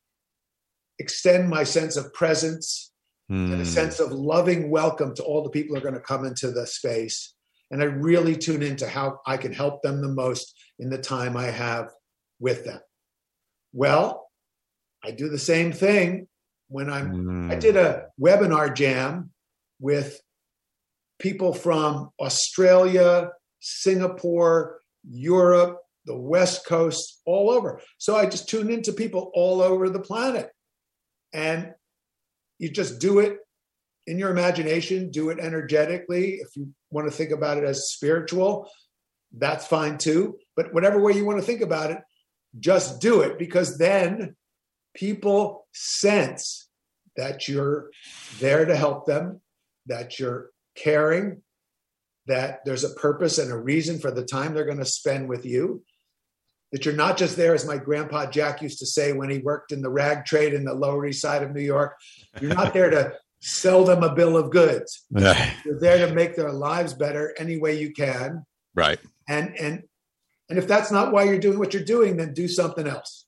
extend my sense of presence mm. and a sense of loving welcome to all the people who are going to come into the space. And I really tune into how I can help them the most in the time I have with them. Well, I do the same thing when I'm, mm. I did a webinar jam with people from Australia, Singapore, Europe, the West Coast, all over. So I just tune into people all over the planet. And you just do it in your imagination, do it energetically. If you want to think about it as spiritual, that's fine too. But whatever way you want to think about it, just do it, because then people sense that you're there to help them, that you're caring, that there's a purpose and a reason for the time they're going to spend with you. That you're not just there, as my grandpa Jack used to say when he worked in the rag trade in the Lower East Side of New York, you're not there to sell them a bill of goods. You're there to make their lives better any way you can. Right. And and and if that's not why you're doing what you're doing, then do something else.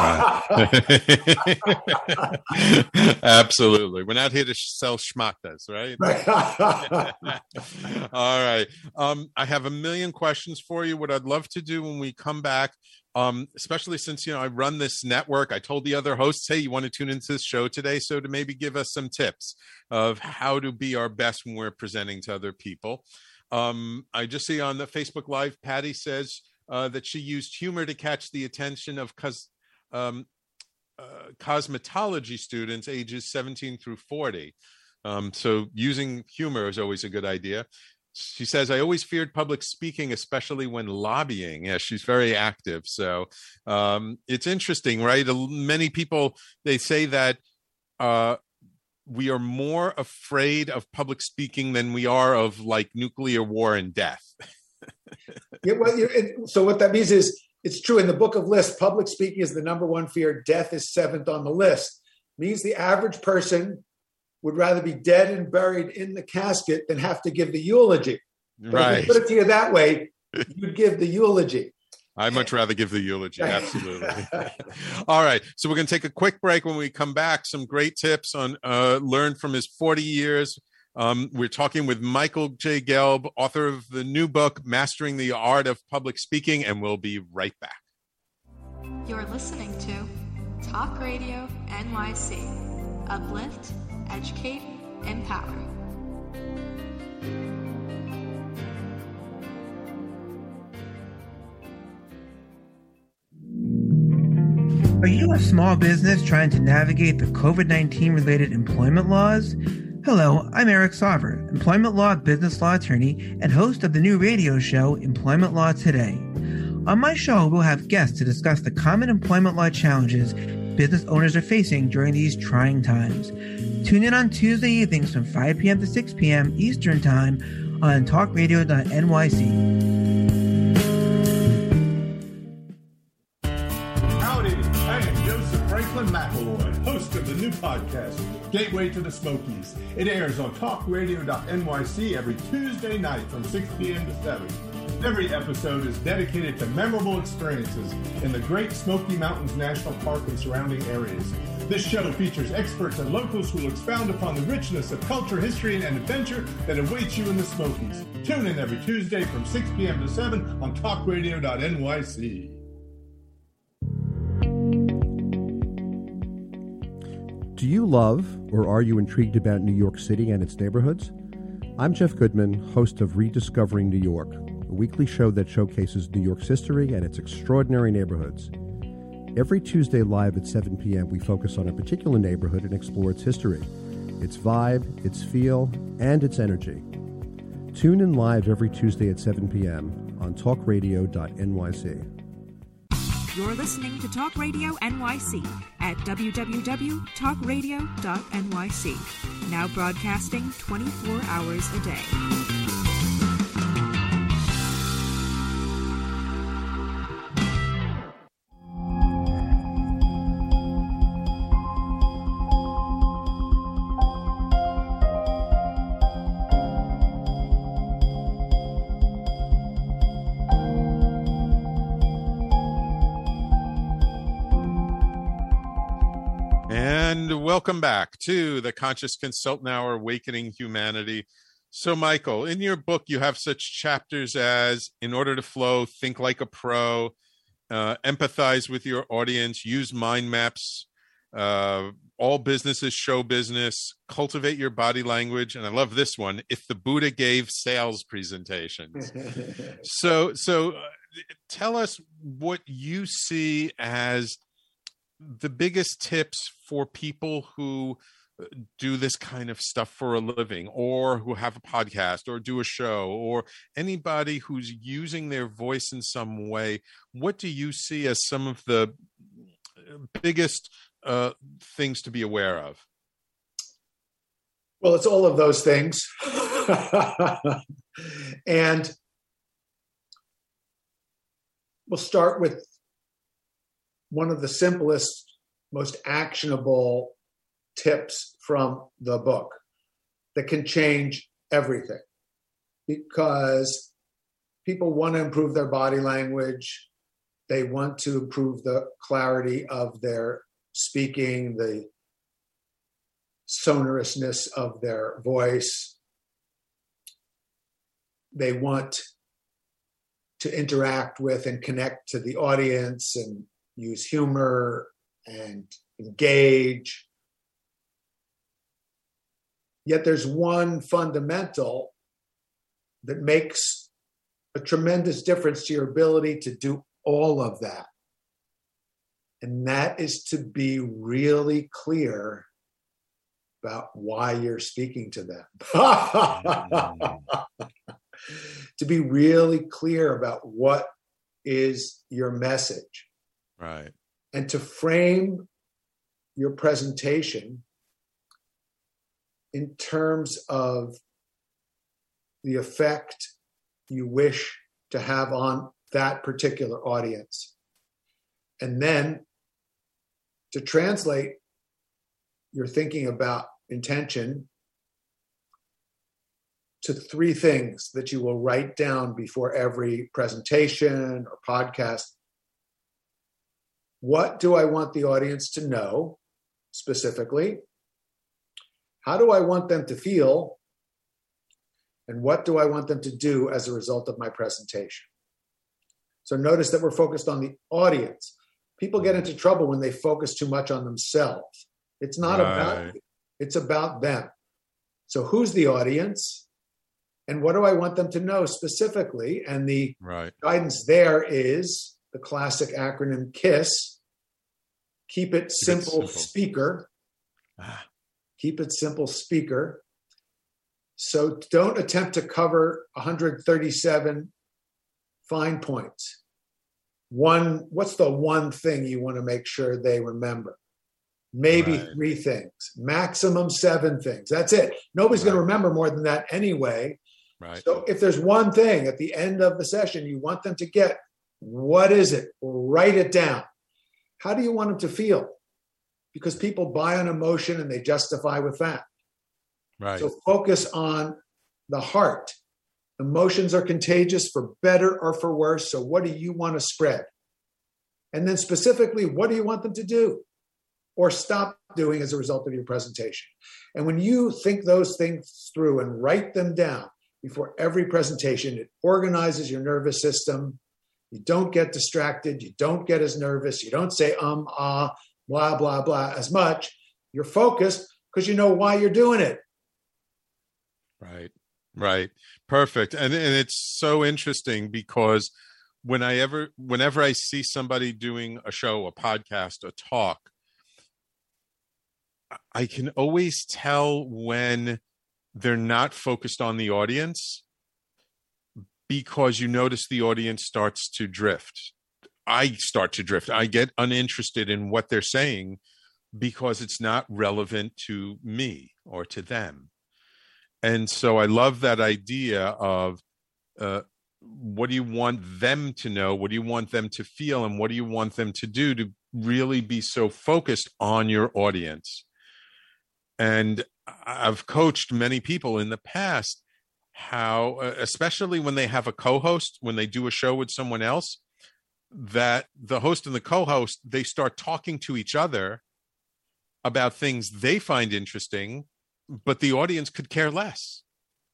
Absolutely. We're not here to sell schmacktas, right? Right. All right. Um, I have a million questions for you. What I'd love to do when we come back, um, especially since, you know, I run this network, I told the other hosts, hey, you want to tune into this show today? So to maybe give us some tips of how to be our best when we're presenting to other people. Um, I just see on the Facebook Live, Patty says, Uh, that she used humor to catch the attention of cos- um, uh, cosmetology students ages seventeen through forty. Um, so using humor is always a good idea. She says, I always feared public speaking, especially when lobbying. Yeah, she's very active. So um, it's interesting, right? Many people, they say that uh, we are more afraid of public speaking than we are of like nuclear war and death. Yeah, well, it, so what that means is, it's true in the book of lists, public speaking is the number one fear. Death is seventh on the list. Means the average person would rather be dead and buried in the casket than have to give the eulogy. Right. If we put it to you that way, you'd give the eulogy. I'd much rather give the eulogy. Absolutely. All right. So we're going to take a quick break. When we come back, some great tips on uh, learn from his forty years. Um, we're talking with Michael J. Gelb, author of the new book, Mastering the Art of Public Speaking, and we'll be right back. You're listening to Talk Radio N Y C. Uplift, educate, empower. Are you a small business trying to navigate the covid nineteen related employment laws? Hello, I'm Eric Sauver, employment law business law attorney and host of the new radio show Employment Law Today. On my show, we'll have guests to discuss the common employment law challenges business owners are facing during these trying times. Tune in on Tuesday evenings from five p.m. to six p.m. Eastern Time on talk radio dot N Y C. Howdy, I am Joseph Franklin McElroy, host of the new podcast, Gateway to the Smokies. It airs on talk radio dot N Y C every Tuesday night from six p.m. to seven. Every episode is dedicated to memorable experiences in the Great Smoky Mountains National Park and surrounding areas. This show features experts and locals who will expound upon the richness of culture, history, and adventure that awaits you in the Smokies. Tune in every Tuesday from six p.m. to seven on talk radio dot N Y C. Do you love or are you intrigued about New York City and its neighborhoods? I'm Jeff Goodman, host of Rediscovering New York, a weekly show that showcases New York's history and its extraordinary neighborhoods. Every Tuesday live at seven p.m. we focus on a particular neighborhood and explore its history, its vibe, its feel, and its energy. Tune in live every Tuesday at seven p.m. on talk radio dot N Y C. You're listening to Talk Radio N Y C at w w w dot talk radio dot N Y C. Now broadcasting twenty-four hours a day. And welcome back to the Conscious Consultant Hour, Awakening Humanity. So, Michael, in your book, you have such chapters as In Order to Flow, Think Like a Pro, uh, Empathize with Your Audience, Use Mind Maps, uh, All Business is Show Business, Cultivate Your Body Language, and I love this one, If the Buddha Gave Sales Presentations. so, so uh, tell us what you see as the biggest tips for people who do this kind of stuff for a living, or who have a podcast or do a show, or anybody who's using their voice in some way. What do you see as some of the biggest uh, things to be aware of? Well, it's all of those things. And we'll start with one of the simplest, most actionable tips from the book that can change everything, because people want to improve their body language. They want to improve the clarity of their speaking, the sonorousness of their voice. They want to interact with and connect to the audience and use humor and engage. Yet there's one fundamental that makes a tremendous difference to your ability to do all of that. And that is to be really clear about why you're speaking to them. To be really clear about what is your message. Right. And to frame your presentation in terms of the effect you wish to have on that particular audience. And then to translate your thinking about intention to three things that you will write down before every presentation or podcast. What do I want the audience to know specifically? How do I want them to feel? And what do I want them to do as a result of my presentation? So notice that we're focused on the audience. People get into trouble when they focus too much on themselves. It's not right. about you. It's about them. So who's the audience? And what do I want them to know specifically? And the right. guidance there is the classic acronym KISS, Keep it simple, it simple. speaker. Ah. Keep it simple, speaker. So don't attempt to cover one hundred thirty-seven fine points. One, what's the one thing you want to make sure they remember? Maybe right. three things, maximum seven things. That's it. Nobody's right. going to remember more than that anyway. Right. So if there's one thing at the end of the session you want them to get, what is it? Write it down. How do you want them to feel? Because people buy on emotion and they justify with that. Right. So focus on the heart. Emotions are contagious for better or for worse. So what do you want to spread? And then specifically, what do you want them to do or stop doing as a result of your presentation? And when you think those things through and write them down before every presentation, it organizes your nervous system. You don't get distracted. You don't get as nervous. You don't say, um, ah, blah, blah, blah as much. You're focused because you know why you're doing it. Right, right. Perfect. And, and it's so interesting because when I ever, whenever I see somebody doing a show, a podcast, a talk, I can always tell when they're not focused on the audience because you notice the audience starts to drift. I start to drift. I get uninterested in what they're saying because it's not relevant to me or to them. And so I love that idea of uh, what do you want them to know? What do you want them to feel? And what do you want them to do to really be so focused on your audience? And I've coached many people in the past how, especially when they have a co-host, when they do a show with someone else, that the host and the co-host, they start talking to each other about things they find interesting, but the audience could care less.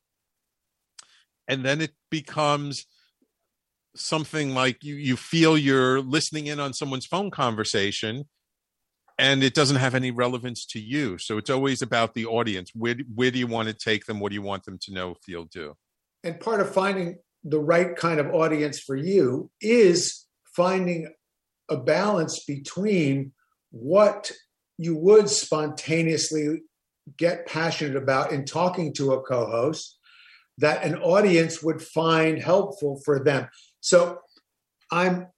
And then it becomes something like you, you feel you're listening in on someone's phone conversation and it doesn't have any relevance to you. So it's always about the audience. Where, where do you want to take them? What do you want them to know, feel, do? And part of finding the right kind of audience for you is finding a balance between what you would spontaneously get passionate about in talking to a co-host that an audience would find helpful for them. So I'm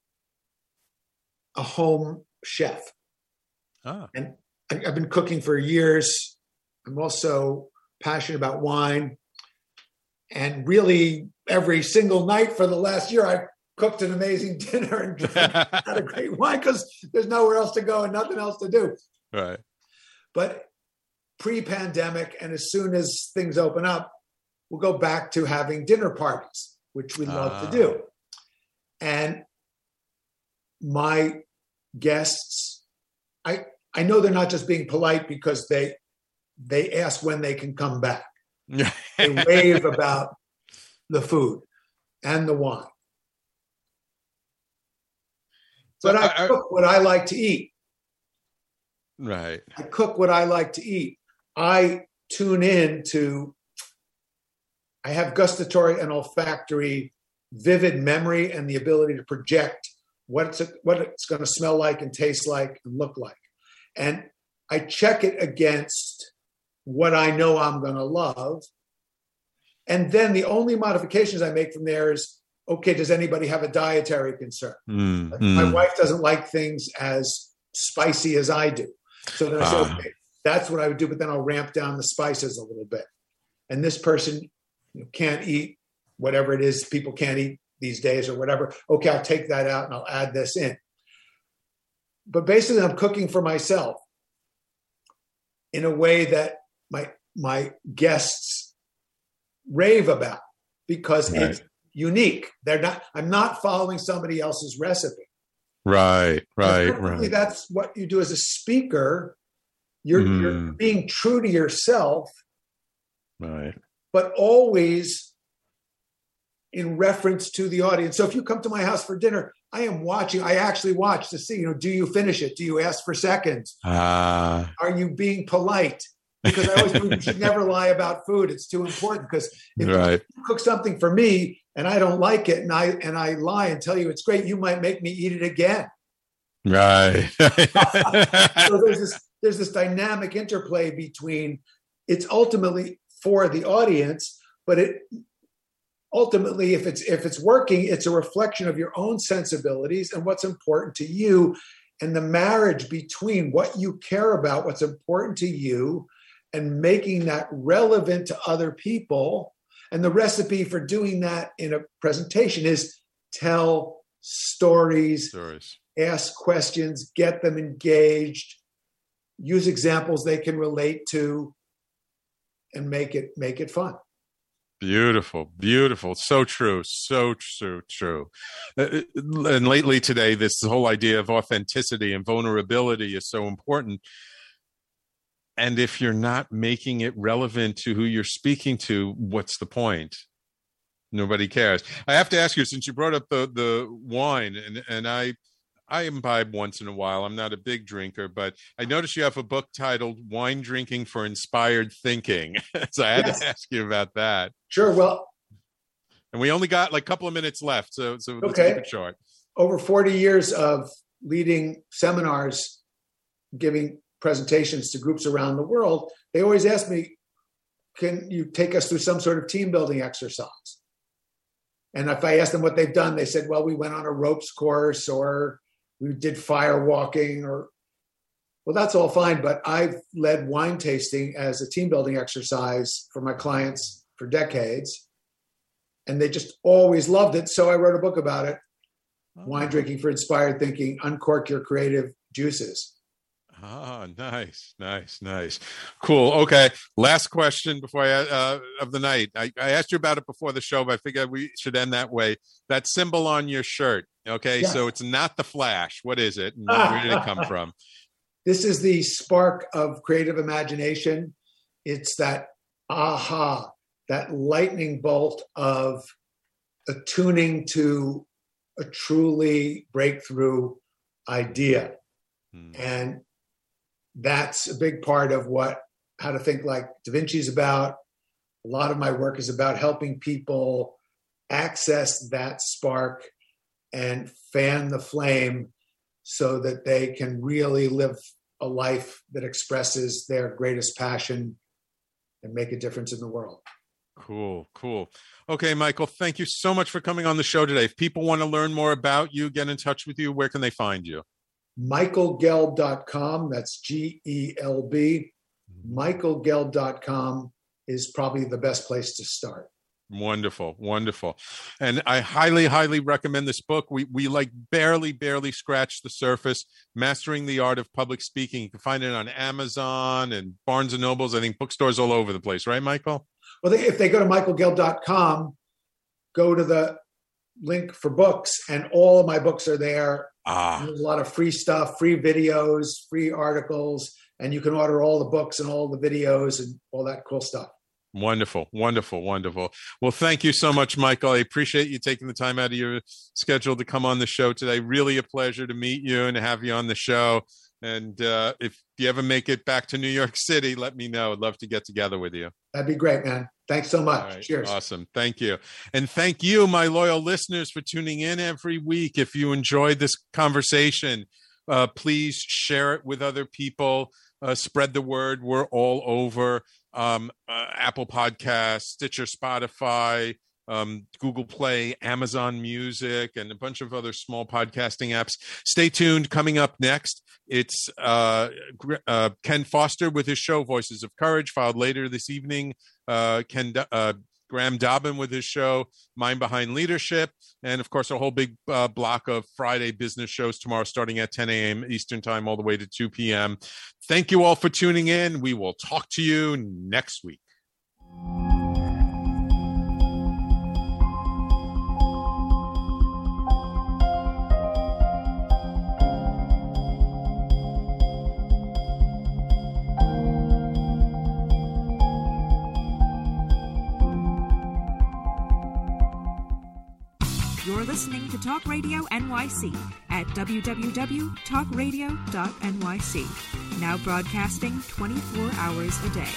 a home chef. Ah. And I've been cooking for years. I'm also passionate about wine. And really, every single night for the last year, I cooked an amazing dinner and had a great wine because there's nowhere else to go and nothing else to do. Right. But pre-pandemic, and as soon as things open up, we'll go back to having dinner parties, which we love ah. to do. And my guests, I I know they're not just being polite because they they ask when they can come back. They rave about the food and the wine. But So I, I- I- cook what I like to eat. Right. I cook what I like to eat. I tune in to, I have gustatory and olfactory vivid memory and the ability to project what it's, what it's going to smell like and taste like and look like. And I check it against what I know I'm going to love. And then the only modifications I make from there is, okay, does anybody have a dietary concern? Mm, Like, mm. My wife doesn't like things as spicy as I do. So then I say, Ah. okay, that's what I would do, but then I'll ramp down the spices a little bit. And this person you know, can't eat whatever it is people can't eat these days or whatever. Okay, I'll take that out and I'll add this in. But basically, I'm cooking for myself in a way that my my guests rave about because Right. it's unique. They're not. I'm not following somebody else's recipe. Right, right, Typically, right. that's what you do as a speaker. You're, you're Mm. being true to yourself, Right. but always in reference to the audience. So if you come to my house for dinner, I am watching. I actually watch to see, you know, do you finish it? Do you ask for seconds? Ah. Are you being polite? Because I always think you should never lie about food. It's too important. Because if Right. you cook something for me and I don't like it, and I and I lie and tell you it's great, you might make me eat it again. Right. So there's this there's this dynamic interplay between, it's ultimately for the audience, but it ultimately, if it's if it's working, it's a reflection of your own sensibilities and what's important to you, and the marriage between what you care about, what's important to you, and making that relevant to other people. And the recipe for doing that in a presentation is tell stories, stories. Ask questions, get them engaged, use examples they can relate to, and make it make it fun. Beautiful, beautiful. So true, so so true. Uh, and lately today, this whole idea of authenticity and vulnerability is so important. And if you're not making it relevant to who you're speaking to, what's the point? Nobody cares. I have to ask you, since you brought up the the wine, and and I I imbibe once in a while. I'm not a big drinker, but I noticed you have a book titled Wine Drinking for Inspired Thinking. So I had yes. to ask you about that. Sure. Well, and we only got like a couple of minutes left, so so let's okay. keep it short. Over forty years of leading seminars, giving presentations to groups around the world, they always ask me, can you take us through some sort of team building exercise? And if I asked them what they've done, they said, well, we went on a ropes course, or we did fire walking, or, well, that's all fine. But I've led wine tasting as a team building exercise for my clients for decades. And they just always loved it. So I wrote a book about it. Oh. Wine Drinking for Inspired Thinking, Uncork Your Creative Juices. Ah, nice, nice, nice. Cool. Okay. Last question before I, uh, of the night. I, I asked you about it before the show, but I figured we should end that way. That symbol on your shirt. Okay. Yeah. So it's not the Flash. What is it? And where did it come from? This is the spark of creative imagination. It's that aha, that lightning bolt of attuning to a truly breakthrough idea. Hmm. And that's a big part of what How to Think Like Da Vinci is about. A lot of my work is about helping people access that spark and fan the flame so that they can really live a life that expresses their greatest passion and make a difference in the world. Cool, cool. Okay, Michael, thank you so much for coming on the show today. If people want to learn more about you, get in touch with you, where can they find you? michael gelb dot com. That's G E L B. michael gelb dot com is probably the best place to start. Wonderful, wonderful. And I highly, highly recommend this book. We we like barely, barely scratched the surface. Mastering the Art of Public Speaking. You can find it on Amazon and Barnes and Nobles. I think bookstores all over the place, right, Michael? Well, they, if they go to michael gelb dot com, go to the link for books, and all of my books are there. Ah. There's a lot of free stuff, free videos, free articles, and you can order all the books and all the videos and all that cool stuff. Wonderful, wonderful, wonderful. Well, thank you so much, Michael. I appreciate you taking the time out of your schedule to come on the show today. Really a pleasure to meet you and to have you on the show. And uh, if you ever make it back to New York City, let me know. I'd love to get together with you. That'd be great, man. Thanks so much. Right. Cheers. Awesome. Thank you. And thank you, my loyal listeners, for tuning in every week. If you enjoyed this conversation, uh, please share it with other people. Uh, spread the word. We're all over um, uh, Apple Podcasts, Stitcher, Spotify, um, Google Play, Amazon Music, and a bunch of other small podcasting apps. Stay tuned. Coming up next, it's uh, uh, Ken Foster with his show Voices of Courage, filed later this evening. Uh, Ken uh, Graham Dobbin with his show Mind Behind Leadership, and of course a whole big uh, block of Friday business shows tomorrow starting at ten a.m. Eastern Time all the way to two p.m. Thank you all for tuning in. We will talk to you next week. You're listening to Talk Radio N Y C at w w w dot talk radio dot n y c. Now broadcasting twenty-four hours a day.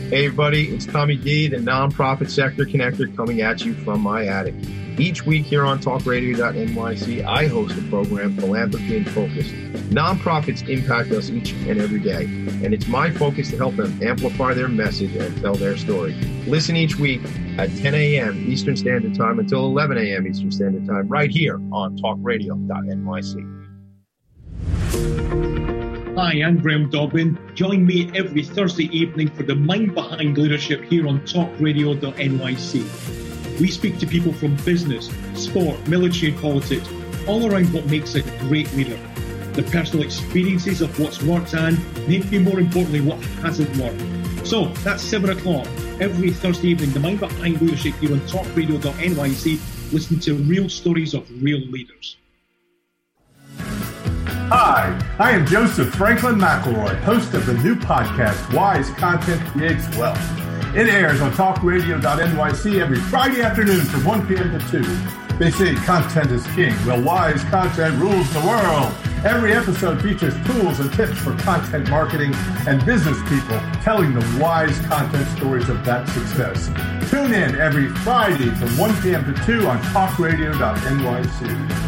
Hey everybody, it's Tommy D, the Nonprofit Sector Connector, coming at you from my attic. Each week here on talk radio dot N Y C, I host a program, Philanthropy in Focus. Nonprofits impact us each and every day, and it's my focus to help them amplify their message and tell their story. Listen each week at ten a.m. Eastern Standard Time until eleven a.m. Eastern Standard Time, right here on talk radio dot N Y C. Hi, I'm Graham Dobbin. Join me every Thursday evening for the Mind Behind Leadership here on talk radio dot N Y C. We speak to people from business, sport, military and politics, all around what makes a great leader. The personal experiences of what's worked and, maybe more importantly, what hasn't worked. So, that's seven o'clock every Thursday evening, the Mind Behind Leadership here on talk radio dot N Y C. Listen to real stories of real leaders. Hi, I am Joseph Franklin McElroy, host of the new podcast, Wise Content Creates Wealth. It airs on talk radio dot N Y C every Friday afternoon from one p.m. to two. They say content is king. Well, wise content rules the world. Every episode features tools and tips for content marketing and business people telling the wise content stories of that success. Tune in every Friday from one p.m. to two on talk radio dot N Y C.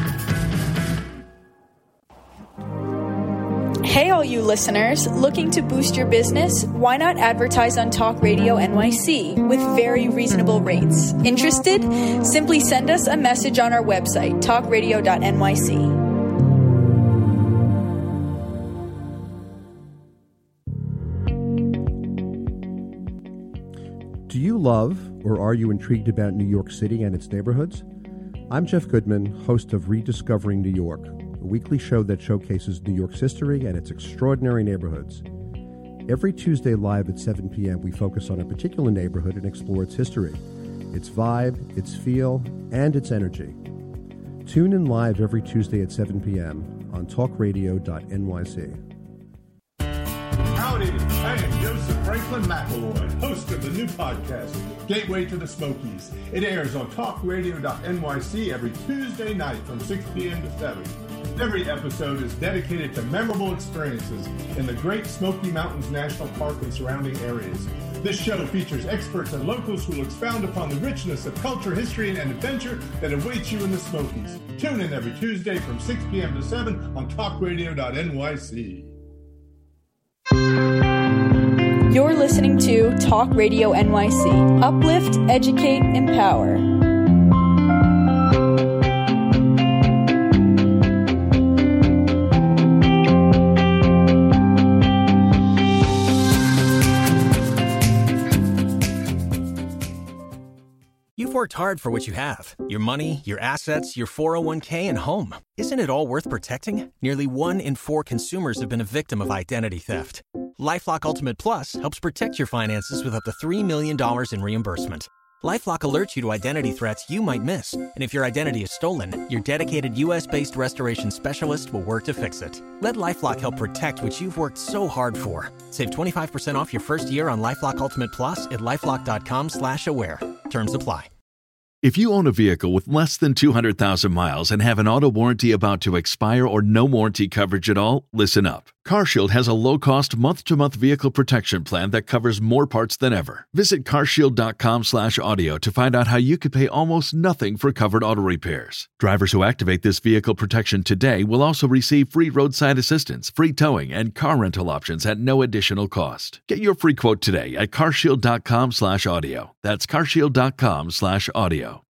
Hey, all you listeners, looking to boost your business? Why not advertise on Talk Radio N Y C with very reasonable rates? Interested? Simply send us a message on our website, talk radio dot N Y C. Do you love or are you intrigued about New York City and its neighborhoods? I'm Jeff Goodman, host of Rediscovering New York, a weekly show that showcases New York's history and its extraordinary neighborhoods. Every Tuesday live at seven p.m., we focus on a particular neighborhood and explore its history, its vibe, its feel, and its energy. Tune in live every Tuesday at seven p.m. on talk radio dot N Y C. Howdy, I am Joseph Franklin McElroy, host of the new podcast, Gateway to the Smokies. It airs on talk radio dot N Y C every Tuesday night from six p.m. to seven. Every episode is dedicated to memorable experiences in the Great Smoky Mountains National Park and surrounding areas. This show features experts and locals who will expound upon the richness of culture, history, and adventure that awaits you in the Smokies. Tune in every Tuesday from six p.m. to seven on talk radio dot N Y C. You're listening to Talk Radio N Y C. Uplift, educate, empower. You've worked hard for what you have. Your money, your assets, your four oh one k, and home. Isn't it all worth protecting? Nearly one in four consumers have been a victim of identity theft. LifeLock Ultimate Plus helps protect your finances with up to three million dollars in reimbursement. LifeLock alerts you to identity threats you might miss. And if your identity is stolen, your dedicated U S-based restoration specialist will work to fix it. Let LifeLock help protect what you've worked so hard for. Save twenty-five percent off your first year on LifeLock Ultimate Plus at LifeLock dot com slash aware. Terms apply. If you own a vehicle with less than two hundred thousand miles and have an auto warranty about to expire or no warranty coverage at all, listen up. CarShield has a low-cost month-to-month vehicle protection plan that covers more parts than ever. Visit carshield dot com slash audio to find out how you could pay almost nothing for covered auto repairs. Drivers who activate this vehicle protection today will also receive free roadside assistance, free towing, and car rental options at no additional cost. Get your free quote today at carshield dot com slash audio. That's carshield dot com slash audio.